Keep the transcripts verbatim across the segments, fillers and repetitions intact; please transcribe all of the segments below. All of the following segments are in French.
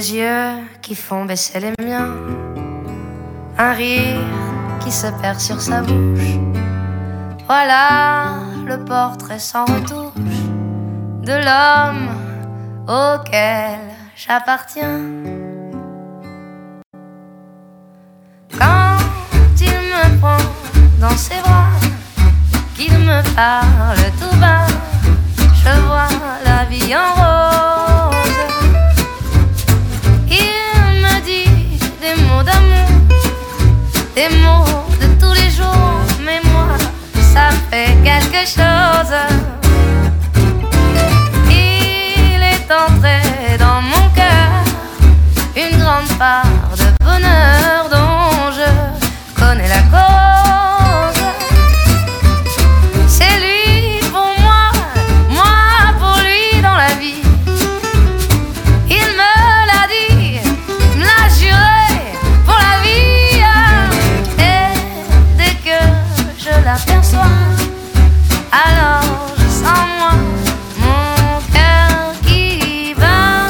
des yeux qui font baisser les miens, un rire qui se perd sur sa bouche. Voilà le portrait sans retouche de l'homme auquel j'appartiens. Quand il me prend dans ses bras, qu'il me parle tout bas, je vois la vie en rose. Il me dit des mots d'amour, des mots de tous les jours, mais moi, ça me fait quelque chose. Il est entré dans mon cœur une grande part de bonheur dont je connais la cause. C'est lui pour moi, moi pour lui dans la vie. Il me l'a dit, me l'a juré pour la vie. Et dès que je l'aperçois, alors je sens moi mon cœur qui bat.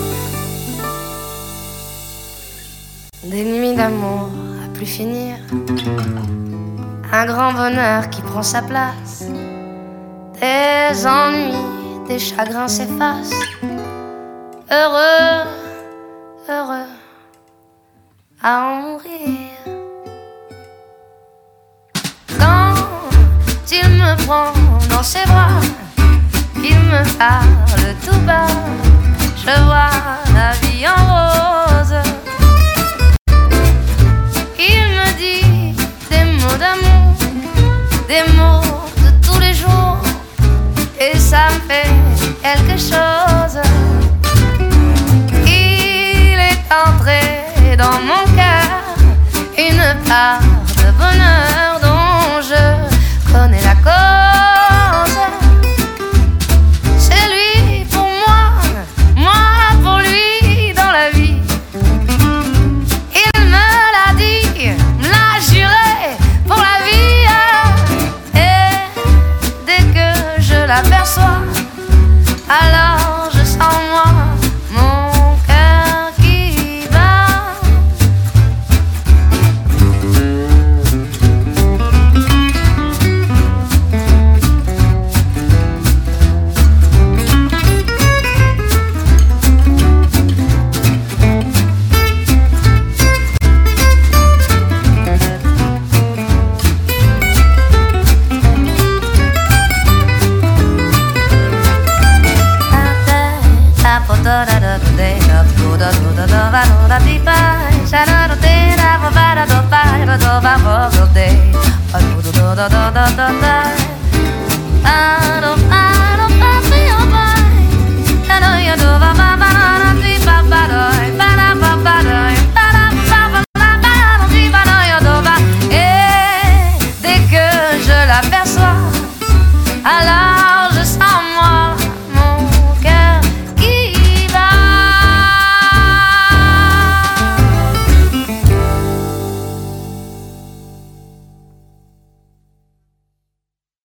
Des nuits d'amour à plus finir, un grand bonheur qui prend sa place. Des ennuis, des chagrins s'effacent. Heureux, heureux à en mourir. Quand il me prend dans ses bras, qu'il me parle tout bas, je vois la vie en rose. Il me dit des mots d'amour, des mots de tous les jours, et ça me fait quelque chose. Il est entré dans mon cœur une part de bonheur dont je connais la cause. C'est lui pour moi, moi pour lui dans la vie. Il me l'a dit, me l'a juré pour la vie. Et dès que je l'aperçois, alors je sens moi mon cœur qui bat. Da da da da da da da da da da